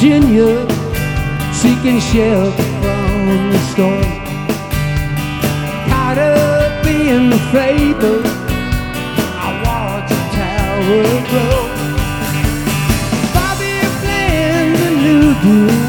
Virginia, seeking shelter from the storm. Caught up in the fable, I watch the tower grow. Bobby Bland's a new dude.